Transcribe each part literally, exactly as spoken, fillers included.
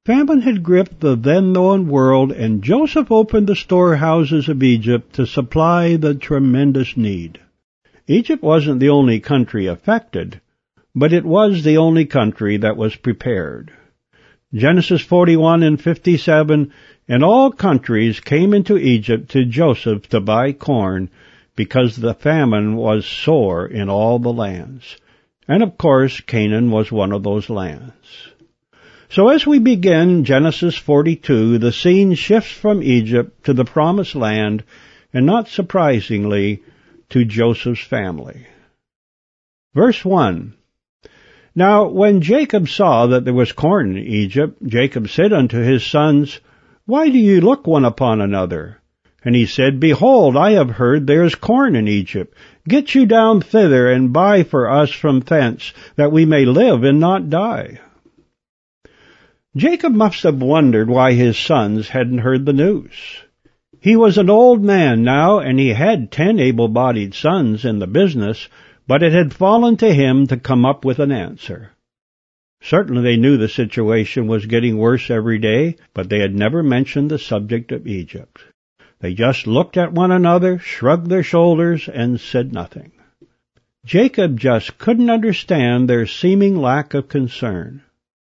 Famine had gripped the then-known world, and Joseph opened the storehouses of Egypt to supply the tremendous need. Egypt wasn't the only country affected, but it was the only country that was prepared. Genesis forty-one and fifty-seven, and all countries came into Egypt to Joseph to buy corn, because the famine was sore in all the lands. And of course, Canaan was one of those lands. So as we begin Genesis forty-two, the scene shifts from Egypt to the Promised Land, and not surprisingly, to Joseph's family. Verse one. Now when Jacob saw that there was corn in Egypt, Jacob said unto his sons, Why do ye look one upon another? And he said, Behold, I have heard there is corn in Egypt. Get you down thither, and buy for us from thence, that we may live and not die. Jacob must have wondered why his sons hadn't heard the news. He was an old man now, and he had ten able-bodied sons in the business, but it had fallen to him to come up with an answer. Certainly they knew the situation was getting worse every day, but they had never mentioned the subject of Egypt. They just looked at one another, shrugged their shoulders, and said nothing. Jacob just couldn't understand their seeming lack of concern.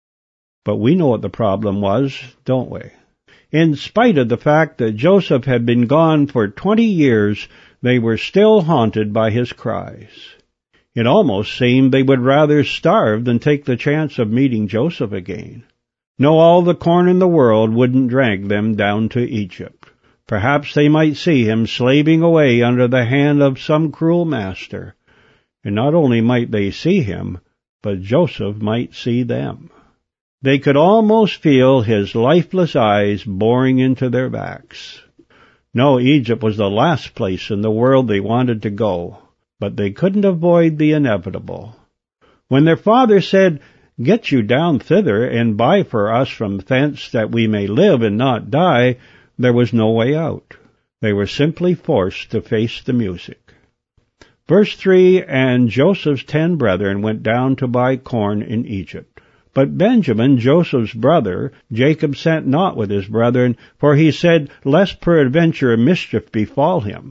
But we know what the problem was, don't we? In spite of the fact that Joseph had been gone for twenty years, they were still haunted by his cries. It almost seemed they would rather starve than take the chance of meeting Joseph again. No, all the corn in the world wouldn't drag them down to Egypt. Perhaps they might see him slaving away under the hand of some cruel master. And not only might they see him, but Joseph might see them. They could almost feel his lifeless eyes boring into their backs. No, Egypt was the last place in the world they wanted to go, but they couldn't avoid the inevitable. When their father said, Get you down thither, and buy for us from thence, that we may live and not die, there was no way out. They were simply forced to face the music. Verse three, And Joseph's ten brethren went down to buy corn in Egypt. But Benjamin, Joseph's brother, Jacob sent not with his brethren, for he said, Lest peradventure a mischief befall him.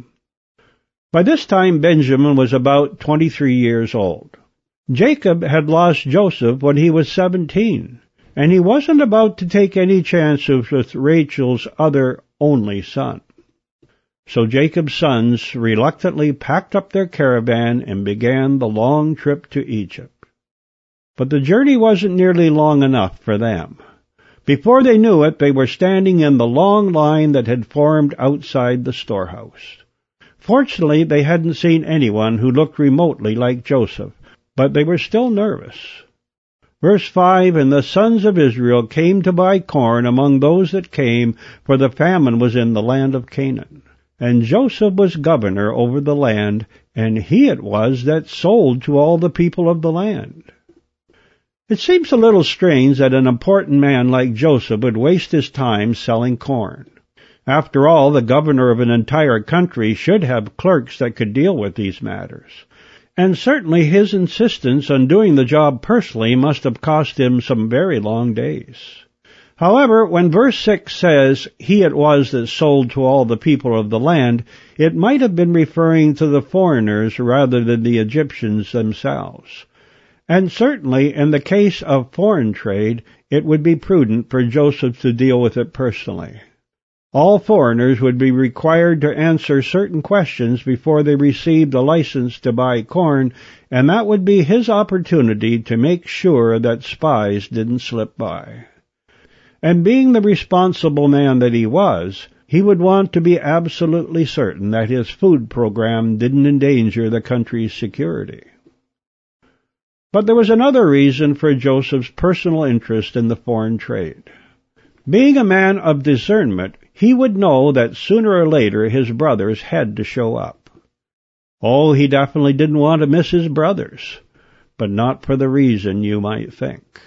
By this time Benjamin was about twenty-three years old. Jacob had lost Joseph when he was seventeen, and he wasn't about to take any chances with Rachel's other only son. So Jacob's sons reluctantly packed up their caravan and began the long trip to Egypt. But the journey wasn't nearly long enough for them. Before they knew it, they were standing in the long line that had formed outside the storehouse. Fortunately, they hadn't seen anyone who looked remotely like Joseph, but they were still nervous. Verse five, And the sons of Israel came to buy corn among those that came, for the famine was in the land of Canaan. And Joseph was governor over the land, and he it was that sold to all the people of the land. It seems a little strange that an important man like Joseph would waste his time selling corn. After all, the governor of an entire country should have clerks that could deal with these matters. And certainly his insistence on doing the job personally must have cost him some very long days. However, when verse six says, He it was that sold to all the people of the land, it might have been referring to the foreigners rather than the Egyptians themselves. And certainly, in the case of foreign trade, it would be prudent for Joseph to deal with it personally. All foreigners would be required to answer certain questions before they received a license to buy corn, and that would be his opportunity to make sure that spies didn't slip by. And being the responsible man that he was, he would want to be absolutely certain that his food program didn't endanger the country's security. But there was another reason for Joseph's personal interest in the foreign trade. Being a man of discernment, he would know that sooner or later his brothers had to show up. Oh, he definitely didn't want to miss his brothers, but not for the reason you might think.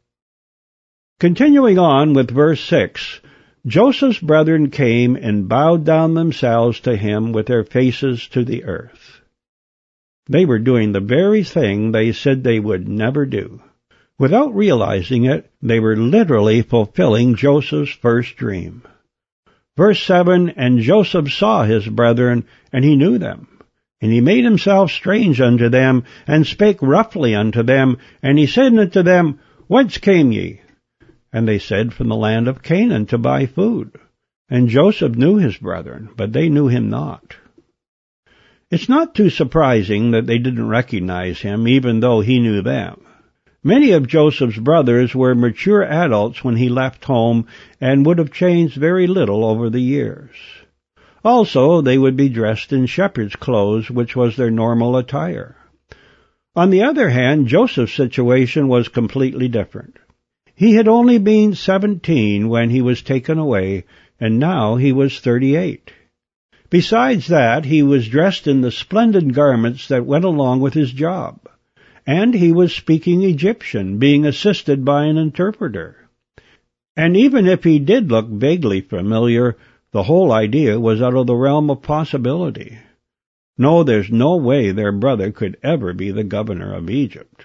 Continuing on with verse six, Joseph's brethren came and bowed down themselves to him with their faces to the earth. They were doing the very thing they said they would never do. Without realizing it, they were literally fulfilling Joseph's first dream. Verse seven, And Joseph saw his brethren, and he knew them. And he made himself strange unto them, and spake roughly unto them, and he said unto them, Whence came ye? And they said, From the land of Canaan, to buy food. And Joseph knew his brethren, but they knew him not. It's not too surprising that they didn't recognize him, even though he knew them. Many of Joseph's brothers were mature adults when he left home, and would have changed very little over the years. Also, they would be dressed in shepherd's clothes, which was their normal attire. On the other hand, Joseph's situation was completely different. He had only been seventeen when he was taken away, and now he was thirty-eight. Besides that, he was dressed in the splendid garments that went along with his job, and he was speaking Egyptian, being assisted by an interpreter. And even if he did look vaguely familiar, the whole idea was out of the realm of possibility. No, there's no way their brother could ever be the governor of Egypt.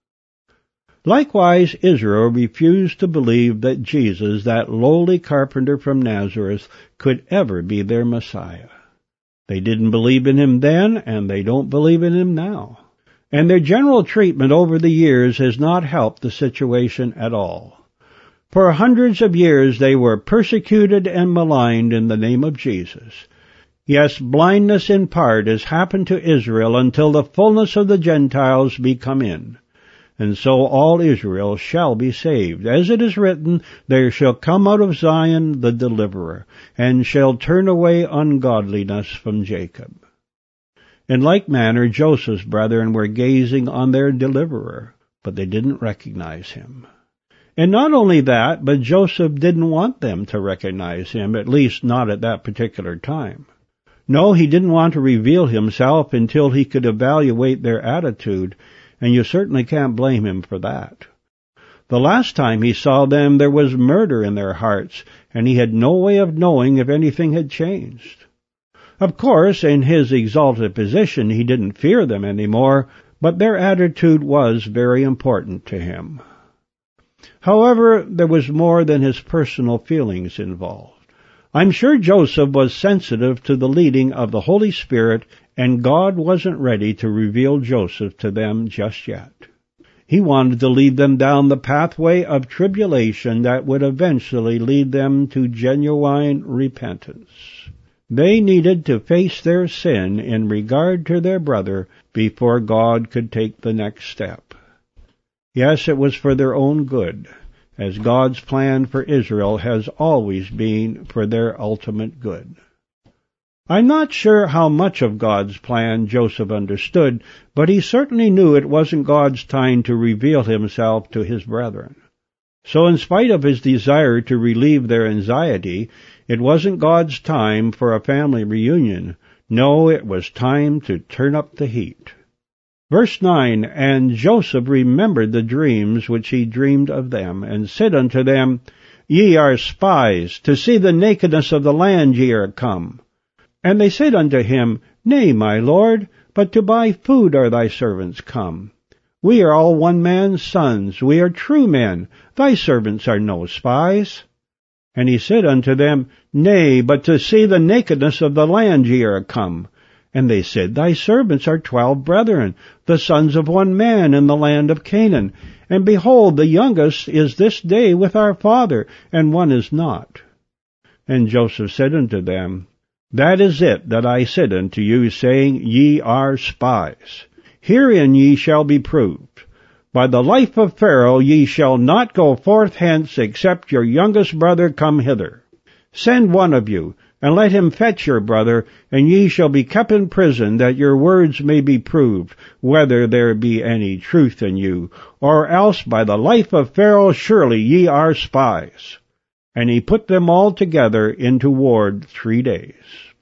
Likewise, Israel refused to believe that Jesus, that lowly carpenter from Nazareth, could ever be their Messiah. They didn't believe in him then, and they don't believe in him now. And their general treatment over the years has not helped the situation at all. For hundreds of years they were persecuted and maligned in the name of Jesus. Yes, blindness in part has happened to Israel until the fullness of the Gentiles be come in. And so all Israel shall be saved. As it is written, There shall come out of Zion the deliverer, and shall turn away ungodliness from Jacob. In like manner Joseph's brethren were gazing on their deliverer, but they didn't recognize him. And not only that, but Joseph didn't want them to recognize him, at least not at that particular time. No, he didn't want to reveal himself until he could evaluate their attitude, and you certainly can't blame him for that. The last time he saw them, there was murder in their hearts, and he had no way of knowing if anything had changed. Of course, in his exalted position, he didn't fear them any more, but their attitude was very important to him. However, there was more than his personal feelings involved. I'm sure Joseph was sensitive to the leading of the Holy Spirit, and God wasn't ready to reveal Joseph to them just yet. He wanted to lead them down the pathway of tribulation that would eventually lead them to genuine repentance. They needed to face their sin in regard to their brother before God could take the next step. Yes, it was for their own good, as God's plan for Israel has always been for their ultimate good. I'm not sure how much of God's plan Joseph understood, but he certainly knew it wasn't God's time to reveal himself to his brethren. So in spite of his desire to relieve their anxiety, it wasn't God's time for a family reunion. No, it was time to turn up the heat. Verse nine, And Joseph remembered the dreams which he dreamed of them, and said unto them, Ye are spies, to see the nakedness of the land ye are come. And they said unto him, Nay, my lord, but to buy food are thy servants come. We are all one man's sons, we are true men, thy servants are no spies. And he said unto them, Nay, but to see the nakedness of the land ye are come. And they said, Thy servants are twelve brethren, the sons of one man in the land of Canaan. And behold, the youngest is this day with our father, and one is not. And Joseph said unto them, That is it that I said unto you, saying, Ye are spies. Herein ye shall be proved. By the life of Pharaoh ye shall not go forth hence, except your youngest brother come hither. Send one of you, and let him fetch your brother, and ye shall be kept in prison, that your words may be proved, whether there be any truth in you, or else by the life of Pharaoh surely ye are spies. And he put them all together into ward three days.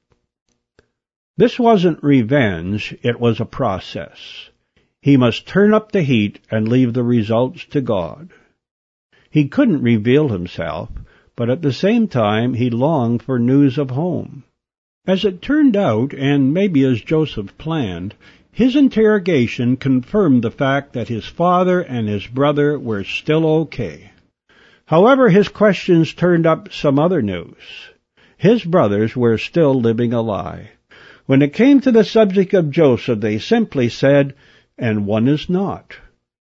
This wasn't revenge, it was a process. He must turn up the heat and leave the results to God. He couldn't reveal himself, but at the same time he longed for news of home. As it turned out, and maybe as Joseph planned, His interrogation confirmed the fact that his father and his brother were still okay. However, his questions turned up some other news. His brothers were still living a lie. When it came to the subject of Joseph, they simply said, "And one is not."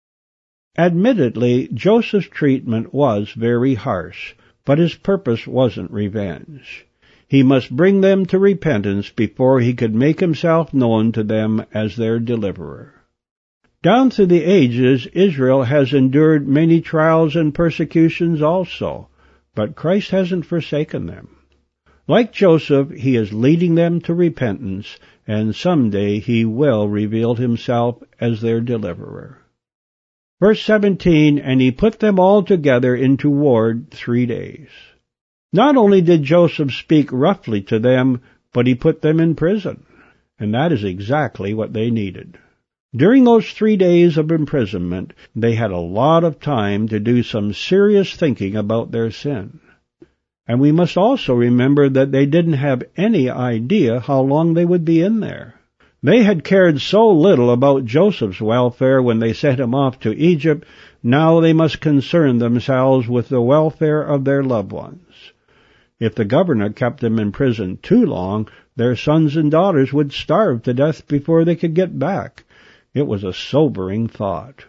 Admittedly, Joseph's treatment was very harsh, but his purpose wasn't revenge. He must bring them to repentance before he could make himself known to them as their deliverer. Down through the ages, Israel has endured many trials and persecutions also, but Christ hasn't forsaken them. Like Joseph, he is leading them to repentance, and someday he will reveal himself as their deliverer. Verse seventeen, "And he put them all together into ward three days." Not only did Joseph speak roughly to them, but he put them in prison, and that is exactly what they needed. During those three days of imprisonment, they had a lot of time to do some serious thinking about their sin. And we must also remember that they didn't have any idea how long they would be in there. They had cared so little about Joseph's welfare when they sent him off to Egypt, now they must concern themselves with the welfare of their loved ones. If the governor kept them in prison too long, their sons and daughters would starve to death before they could get back. It was a sobering thought.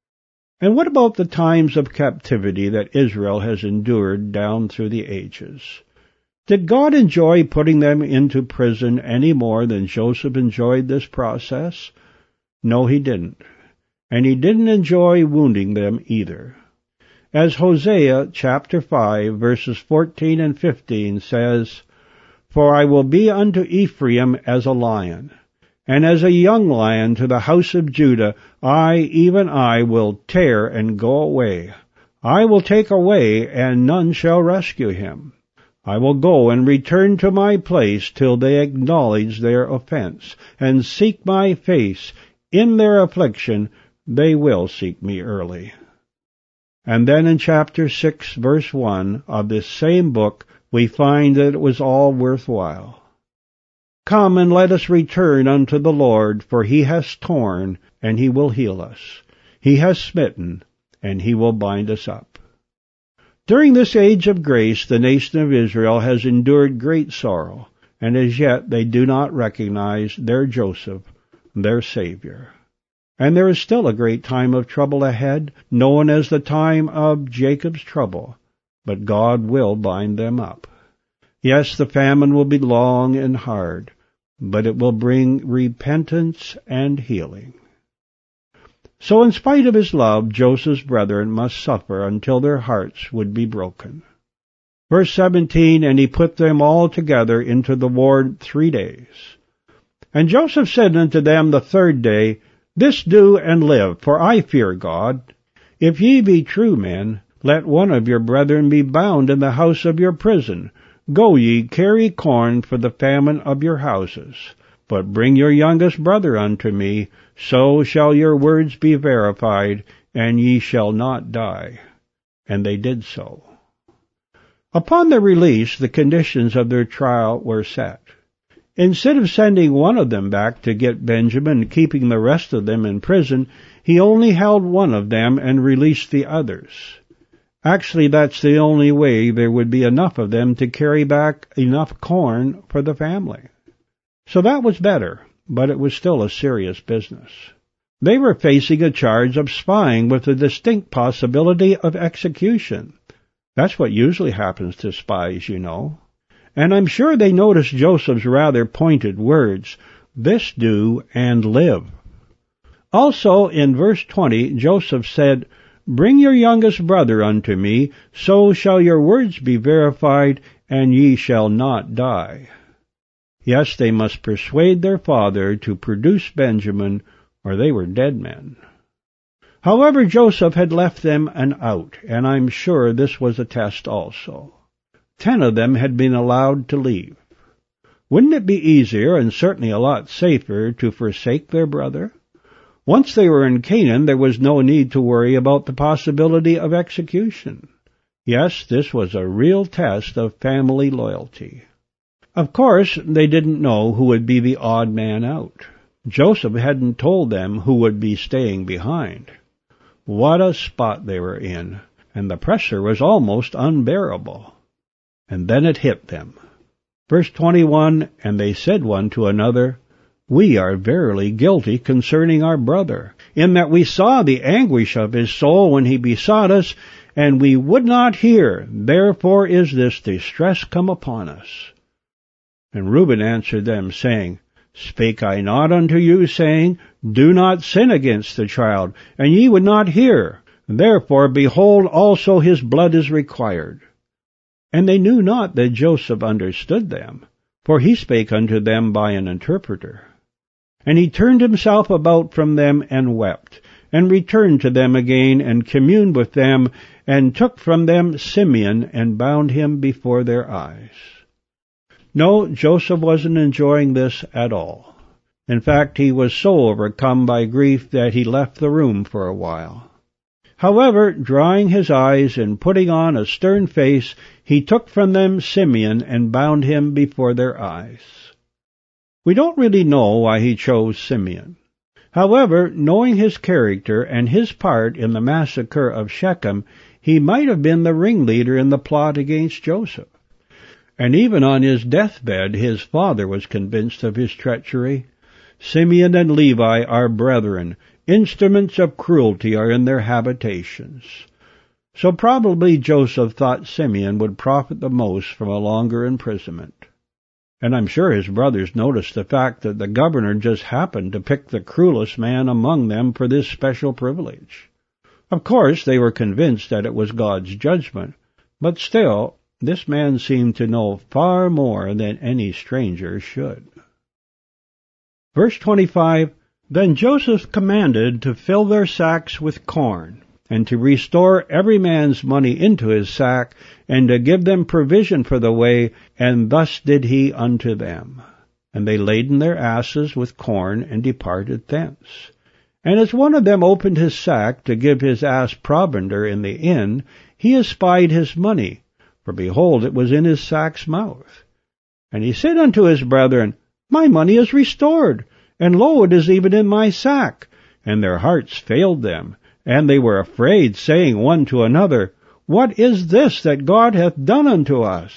And what about the times of captivity that Israel has endured down through the ages? Did God enjoy putting them into prison any more than Joseph enjoyed this process? No, he didn't. And he didn't enjoy wounding them either. As Hosea chapter five, verses fourteen and fifteen says, "For I will be unto Ephraim as a lion, and as a young lion to the house of Judah, I, even I, will tear and go away. I will take away, and none shall rescue him. I will go and return to my place till they acknowledge their offense, and seek my face. In their affliction they will seek me early." And then in chapter six, verse one of this same book, we find that it was all worthwhile. "Come and let us return unto the Lord, for he has torn, and he will heal us. He has smitten, and he will bind us up." During this age of grace, the nation of Israel has endured great sorrow, and as yet they do not recognize their Joseph, their Savior. And there is still a great time of trouble ahead, known as the time of Jacob's trouble, but God will bind them up. Yes, the famine will be long and hard, but it will bring repentance and healing. So in spite of his love, Joseph's brethren must suffer until their hearts would be broken. Verse seventeen, "And he put them all together into the ward three days. And Joseph said unto them the third day, This do and live, for I fear God. If ye be true men, let one of your brethren be bound in the house of your prison. Go ye, carry corn for the famine of your houses. But bring your youngest brother unto me, so shall your words be verified, and ye shall not die. And they did so. Upon their release, the conditions of their trial were set. Instead of sending one of them back to get Benjamin and keeping the rest of them in prison, he only held one of them and released the others. Actually, that's the only way there would be enough of them to carry back enough corn for the family. So that was better, but it was still a serious business. They were facing a charge of spying with a distinct possibility of execution. That's what usually happens to spies, you know. And I'm sure they noticed Joseph's rather pointed words, "This do and live." Also, in verse twenty, Joseph said, "Bring your youngest brother unto me, so shall your words be verified, and ye shall not die." Yes, they must persuade their father to produce Benjamin, or they were dead men. However, Joseph had left them an out, and I'm sure this was a test also. Ten of them had been allowed to leave. Wouldn't it be easier, and certainly a lot safer, to forsake their brother? Once they were in Canaan, there was no need to worry about the possibility of execution. Yes, this was a real test of family loyalty. Of course, they didn't know who would be the odd man out. Joseph hadn't told them who would be staying behind. What a spot they were in, and the pressure was almost unbearable. And then it hit them. Verse twenty-one, and they said one to another, We are verily guilty concerning our brother, in that we saw the anguish of his soul when he besought us, and we would not hear. Therefore is this distress come upon us. And Reuben answered them, saying, Spake I not unto you, saying, Do not sin against the child, and ye would not hear. Therefore, behold, also his blood is required. And they knew not that Joseph understood them, for he spake unto them by an interpreter. And he turned himself about from them and wept, and returned to them again, and communed with them, and took from them Simeon, and bound him before their eyes. No, Joseph wasn't enjoying this at all. In fact, he was so overcome by grief that he left the room for a while. However, drying his eyes and putting on a stern face, he took from them Simeon and bound him before their eyes. We don't really know why he chose Simeon. However, knowing his character and his part in the massacre of Shechem, he might have been the ringleader in the plot against Joseph. And even on his deathbed, his father was convinced of his treachery. Simeon and Levi are brethren. Instruments of cruelty are in their habitations. So probably Joseph thought Simeon would profit the most from a longer imprisonment. And I'm sure his brothers noticed the fact that the governor just happened to pick the cruelest man among them for this special privilege. Of course, they were convinced that it was God's judgment, but still, this man seemed to know far more than any stranger should. Verse twenty-five, Then Joseph commanded to fill their sacks with corn, and to restore every man's money into his sack, and to give them provision for the way, and thus did he unto them. And they laden their asses with corn, and departed thence. And as one of them opened his sack to give his ass provender in the inn, he espied his money, for behold, it was in his sack's mouth. And he said unto his brethren, My money is restored, and lo, it is even in my sack. And their hearts failed them, and they were afraid, saying one to another, What is this that God hath done unto us?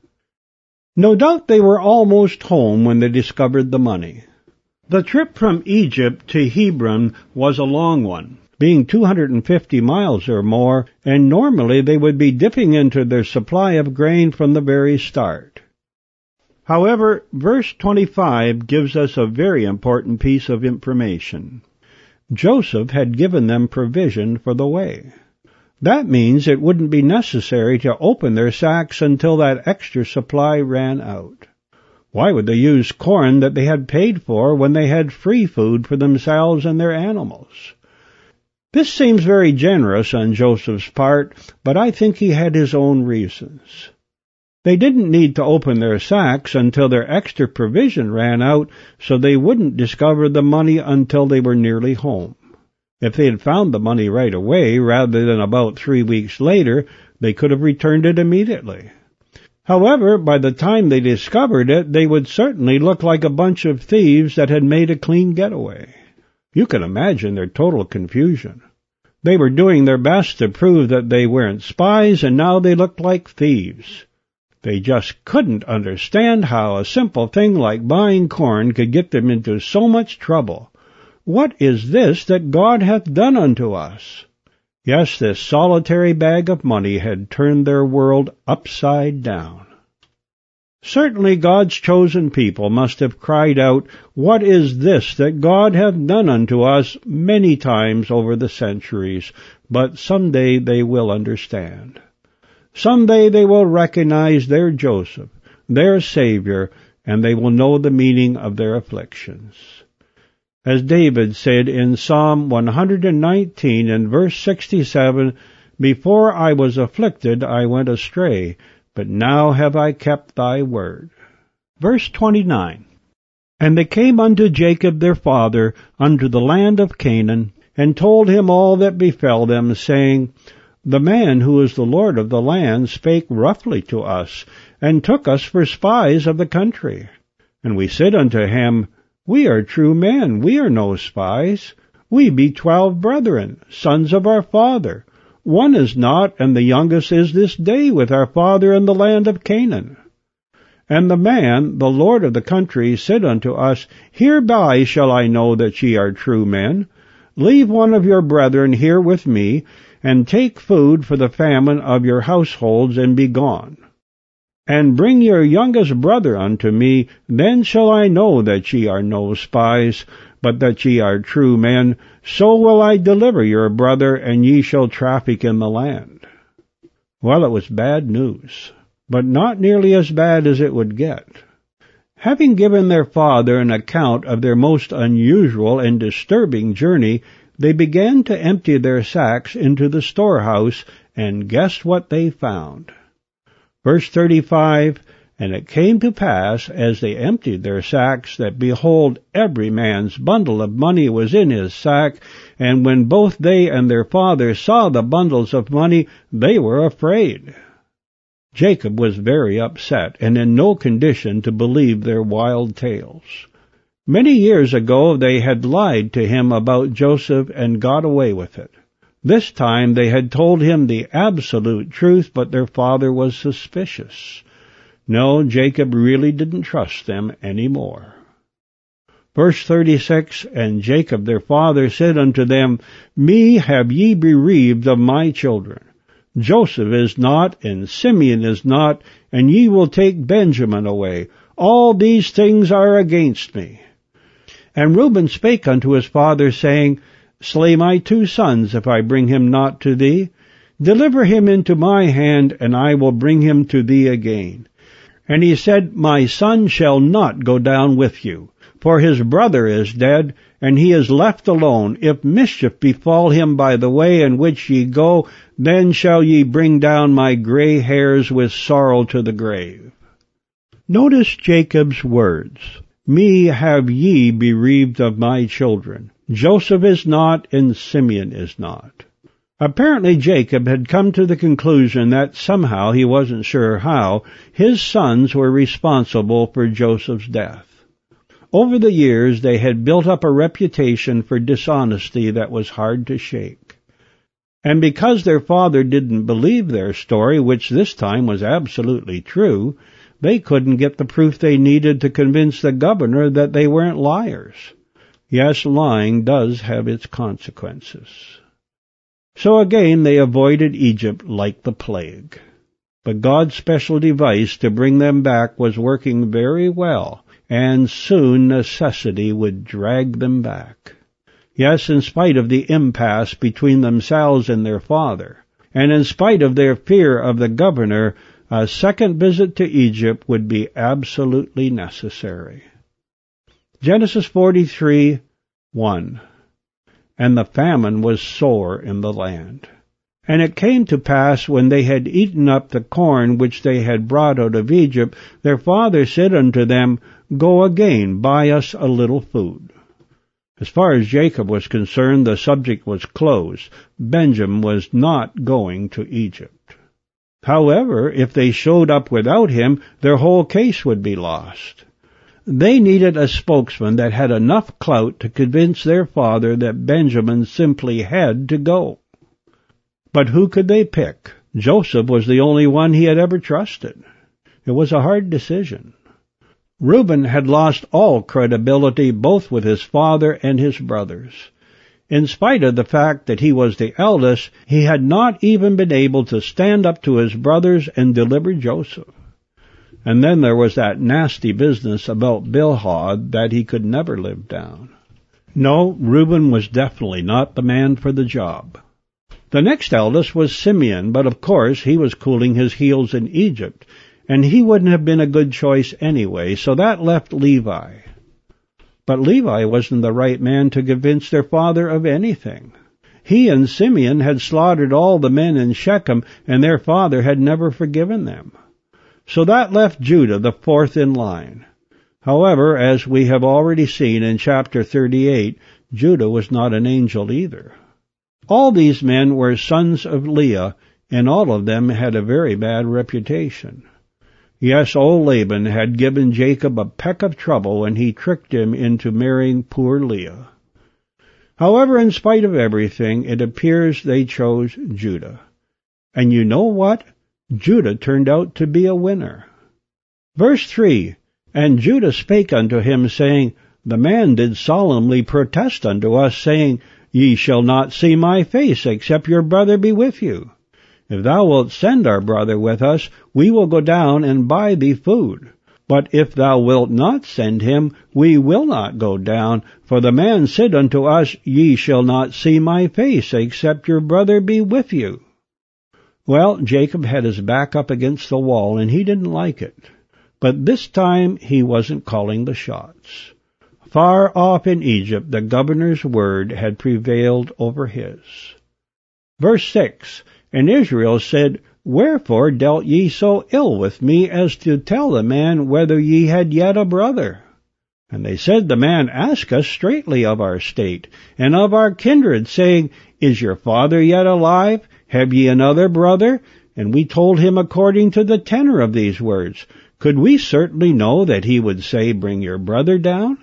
No doubt they were almost home when they discovered the money. The trip from Egypt to Hebron was a long one, being two hundred fifty miles or more, and normally they would be dipping into their supply of grain from the very start. However, verse twenty-five gives us a very important piece of information. Joseph had given them provision for the way. That means it wouldn't be necessary to open their sacks until that extra supply ran out. Why would they use corn that they had paid for when they had free food for themselves and their animals? This seems very generous on Joseph's part, but I think he had his own reasons. They didn't need to open their sacks until their extra provision ran out, so they wouldn't discover the money until they were nearly home. If they had found the money right away, rather than about three weeks later, they could have returned it immediately. However, by the time they discovered it, they would certainly look like a bunch of thieves that had made a clean getaway. You can imagine their total confusion. They were doing their best to prove that they weren't spies, and now they looked like thieves. They just couldn't understand how a simple thing like buying corn could get them into so much trouble. What is this that God hath done unto us? Yes, this solitary bag of money had turned their world upside down. Certainly God's chosen people must have cried out, What is this that God hath done unto us, many times over the centuries, but someday they will understand. Someday they will recognize their Joseph, their Savior, and they will know the meaning of their afflictions. As David said in Psalm one hundred nineteen and verse sixty-seven, Before I was afflicted I went astray, but now have I kept thy word. Verse twenty-nine, And they came unto Jacob their father unto the land of Canaan, and told him all that befell them, saying, The man who is the Lord of the land spake roughly to us, and took us for spies of the country. And we said unto him, We are true men, we are no spies. We be twelve brethren, sons of our father. One is not, and the youngest is this day with our father in the land of Canaan. And the man, the lord of the country, said unto us, Hereby shall I know that ye are true men. Leave one of your brethren here with me, and take food for the famine of your households, and be gone. And bring your youngest brother unto me, then shall I know that ye are no spies, but that ye are true men. So will I deliver your brother, and ye shall traffic in the land. Well, it was bad news, but not nearly as bad as it would get. Having given their father an account of their most unusual and disturbing journey, they began to empty their sacks into the storehouse, and guess what they found? Verse thirty-five, And it came to pass, as they emptied their sacks, that, behold, every man's bundle of money was in his sack, and when both they and their father saw the bundles of money, they were afraid. Jacob was very upset, and in no condition to believe their wild tales. Many years ago they had lied to him about Joseph and got away with it. This time they had told him the absolute truth, but their father was suspicious. No, Jacob really didn't trust them any more. Verse thirty-six, And Jacob their father said unto them, Me have ye bereaved of my children. Joseph is not, and Simeon is not, and ye will take Benjamin away. All these things are against me. And Reuben spake unto his father, saying, Slay my two sons, if I bring him not to thee. Deliver him into my hand, and I will bring him to thee again. And he said, My son shall not go down with you, for his brother is dead, and he is left alone. If mischief befall him by the way in which ye go, then shall ye bring down my gray hairs with sorrow to the grave. Notice Jacob's words. Me have ye bereaved of my children. Joseph is not, and Simeon is not. Apparently Jacob had come to the conclusion that somehow, he wasn't sure how, his sons were responsible for Joseph's death. Over the years they had built up a reputation for dishonesty that was hard to shake. And because their father didn't believe their story, which this time was absolutely true, they couldn't get the proof they needed to convince the governor that they weren't liars. Yes, lying does have its consequences. So again they avoided Egypt like the plague. But God's special device to bring them back was working very well, and soon necessity would drag them back. Yes, in spite of the impasse between themselves and their father, and in spite of their fear of the governor, a second visit to Egypt would be absolutely necessary. Genesis forty-three, one. And the famine was sore in the land. And it came to pass, when they had eaten up the corn which they had brought out of Egypt, their father said unto them, Go again, buy us a little food. As far as Jacob was concerned, the subject was closed. Benjamin was not going to Egypt. However, if they showed up without him, their whole case would be lost. They needed a spokesman that had enough clout to convince their father that Benjamin simply had to go. But who could they pick? Joseph was the only one he had ever trusted. It was a hard decision. Reuben had lost all credibility both with his father and his brothers. In spite of the fact that he was the eldest, he had not even been able to stand up to his brothers and deliver Joseph. And then there was that nasty business about Bilhah that he could never live down. No, Reuben was definitely not the man for the job. The next eldest was Simeon, but of course he was cooling his heels in Egypt, and he wouldn't have been a good choice anyway, so that left Levi. But Levi wasn't the right man to convince their father of anything. He and Simeon had slaughtered all the men in Shechem, and their father had never forgiven them. So that left Judah, the fourth in line. However, as we have already seen in chapter thirty-eight, Judah was not an angel either. All these men were sons of Leah, and all of them had a very bad reputation. Yes, old Laban had given Jacob a peck of trouble when he tricked him into marrying poor Leah. However, in spite of everything, it appears they chose Judah. And you know what? Judah turned out to be a winner. Verse three, And Judah spake unto him, saying, The man did solemnly protest unto us, saying, Ye shall not see my face, except your brother be with you. If thou wilt send our brother with us, we will go down and buy thee food. But if thou wilt not send him, we will not go down. For the man said unto us, Ye shall not see my face, except your brother be with you. Well, Jacob had his back up against the wall, and he didn't like it. But this time he wasn't calling the shots. Far off in Egypt, the governor's word had prevailed over his. Verse six, And Israel said, Wherefore dealt ye so ill with me, as to tell the man whether ye had yet a brother? And they said, The man asked us straitly of our state, and of our kindred, saying, Is your father yet alive? Have ye another brother? And we told him according to the tenor of these words. Could we certainly know that he would say, Bring your brother down?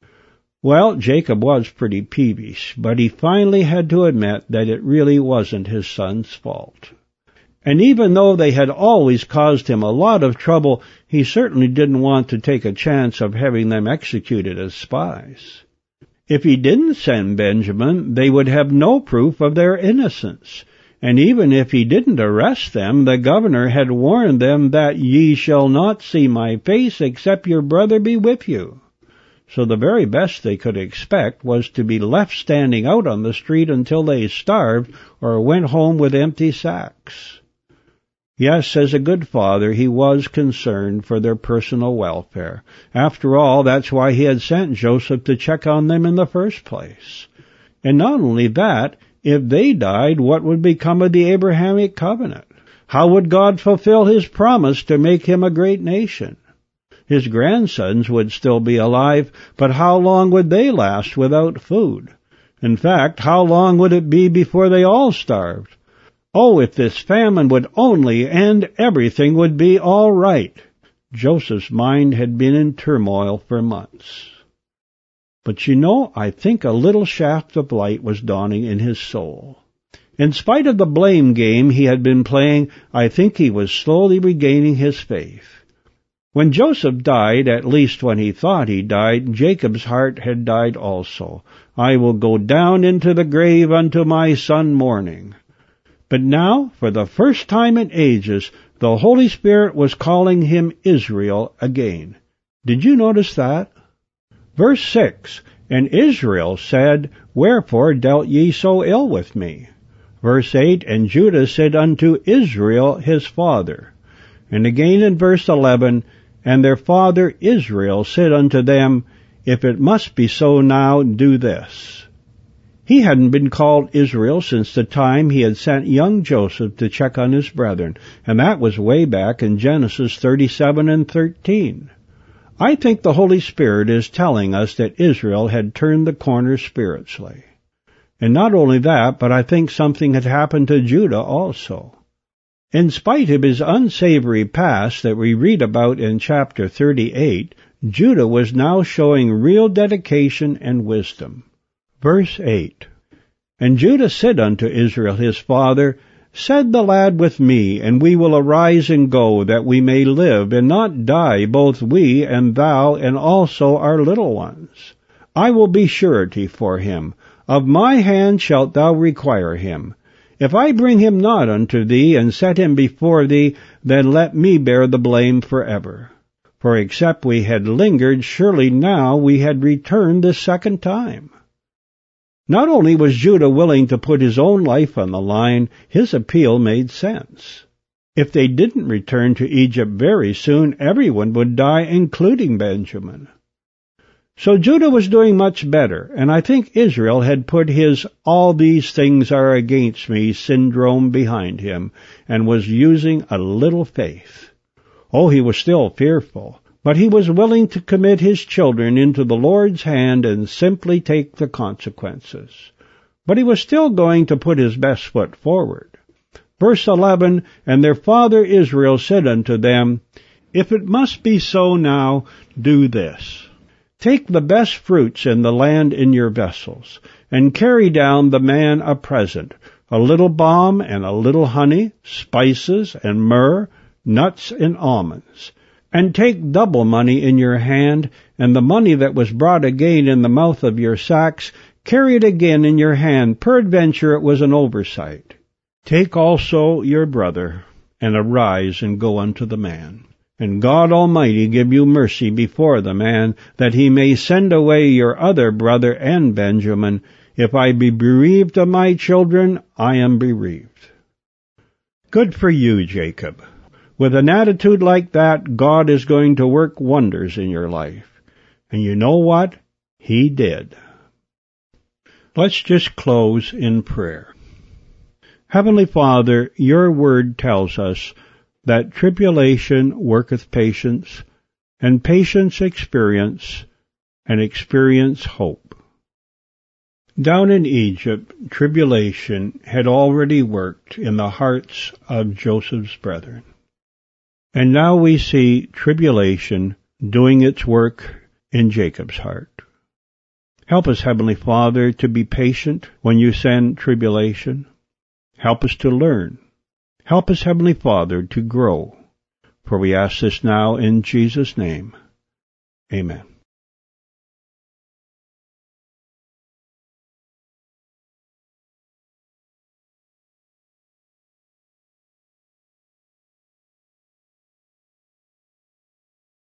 Well, Jacob was pretty peevish, but he finally had to admit that it really wasn't his son's fault. And even though they had always caused him a lot of trouble, he certainly didn't want to take a chance of having them executed as spies. If he didn't send Benjamin, they would have no proof of their innocence. And even if he didn't arrest them, the governor had warned them that ye shall not see my face except your brother be with you. So the very best they could expect was to be left standing out on the street until they starved or went home with empty sacks. Yes, as a good father, he was concerned for their personal welfare. After all, that's why he had sent Joseph to check on them in the first place. And not only that, if they died, what would become of the Abrahamic covenant? How would God fulfill his promise to make him a great nation? His grandsons would still be alive, but how long would they last without food? In fact, how long would it be before they all starved? Oh, if this famine would only end, everything would be all right. Joseph's mind had been in turmoil for months. But you know, I think a little shaft of light was dawning in his soul. In spite of the blame game he had been playing, I think he was slowly regaining his faith. When Joseph died, at least when he thought he died, Jacob's heart had died also. I will go down into the grave unto my son mourning. But now, for the first time in ages, the Holy Spirit was calling him Israel again. Did you notice that? Verse six, And Israel said, Wherefore dealt ye so ill with me? Verse eight, And Judah said unto Israel his father. And again in verse eleven, And their father Israel said unto them, If it must be so now, do this. He hadn't been called Israel since the time he had sent young Joseph to check on his brethren, and that was way back in Genesis thirty-seven and thirteen. I think the Holy Spirit is telling us that Israel had turned the corner spiritually. And not only that, but I think something had happened to Judah also. In spite of his unsavory past that we read about in chapter thirty-eight, Judah was now showing real dedication and wisdom. Verse eight, And Judah said unto Israel his father, Send the lad with me, and we will arise and go, that we may live, and not die, both we and thou, and also our little ones. I will be surety for him. Of my hand shalt thou require him. If I bring him not unto thee, and set him before thee, then let me bear the blame forever. For except we had lingered, surely now we had returned the second time. Not only was Judah willing to put his own life on the line, his appeal made sense. If they didn't return to Egypt very soon, everyone would die, including Benjamin. So Judah was doing much better, and I think Israel had put his all these things are against me syndrome behind him, and was using a little faith. Oh, he was still fearful, but he was willing to commit his children into the Lord's hand and simply take the consequences. But he was still going to put his best foot forward. Verse eleven, And their father Israel said unto them, If it must be so now, do this. Take the best fruits in the land in your vessels, and carry down the man a present, a little balm and a little honey, spices and myrrh, nuts and almonds. And take double money in your hand, and the money that was brought again in the mouth of your sacks, carry it again in your hand, peradventure it was an oversight. Take also your brother, and arise and go unto the man. And God Almighty give you mercy before the man, that he may send away your other brother and Benjamin. If I be bereaved of my children, I am bereaved. Good for you, Jacob. With an attitude like that, God is going to work wonders in your life. And you know what? He did. Let's just close in prayer. Heavenly Father, your word tells us that tribulation worketh patience, and patience experience, and experience hope. Down in Egypt, tribulation had already worked in the hearts of Joseph's brethren. And now we see tribulation doing its work in Jacob's heart. Help us, Heavenly Father, to be patient when you send tribulation. Help us to learn. Help us, Heavenly Father, to grow. For we ask this now in Jesus' name. Amen.